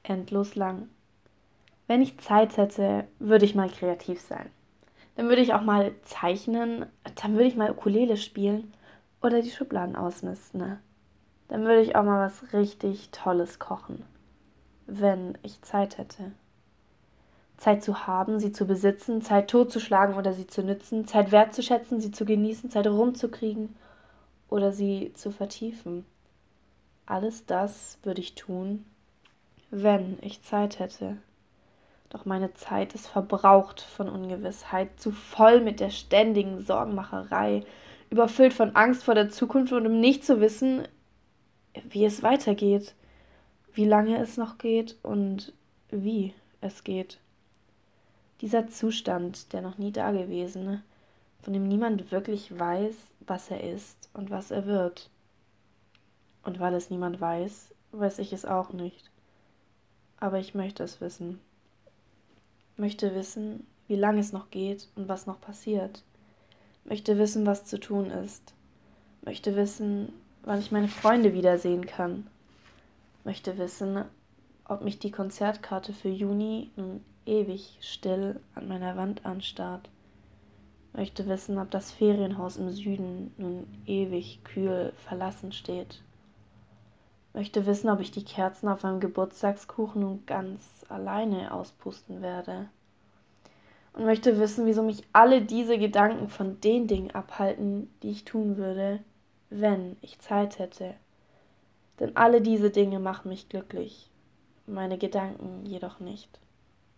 endlos lang. Wenn ich Zeit hätte, würde ich mal kreativ sein. Dann würde ich auch mal zeichnen, dann würde ich mal Ukulele spielen oder die Schubladen ausmisten. Ne? Dann würde ich auch mal was richtig Tolles kochen, wenn ich Zeit hätte. Zeit zu haben, sie zu besitzen, Zeit totzuschlagen oder sie zu nützen, Zeit wertzuschätzen, sie zu genießen, Zeit rumzukriegen oder sie zu vertiefen. Alles das würde ich tun, wenn ich Zeit hätte. Doch meine Zeit ist verbraucht von Ungewissheit, zu voll mit der ständigen Sorgenmacherei, überfüllt von Angst vor der Zukunft und um nicht zu wissen, wie es weitergeht, wie lange es noch geht und wie es geht. Dieser Zustand, der noch nie dagewesene, von dem niemand wirklich weiß, was er ist und was er wird. Und weil es niemand weiß, weiß ich es auch nicht. Aber ich möchte es wissen. Möchte wissen, wie lange es noch geht und was noch passiert. Möchte wissen, was zu tun ist. Möchte wissen, wann ich meine Freunde wiedersehen kann. Möchte wissen, ob mich die Konzertkarte für Juni nun ewig still an meiner Wand anstarrt. Möchte wissen, ob das Ferienhaus im Süden nun ewig kühl verlassen steht. Möchte wissen, ob ich die Kerzen auf meinem Geburtstagskuchen nun ganz alleine auspusten werde. Und möchte wissen, wieso mich alle diese Gedanken von den Dingen abhalten, die ich tun würde, wenn ich Zeit hätte. Denn alle diese Dinge machen mich glücklich, meine Gedanken jedoch nicht.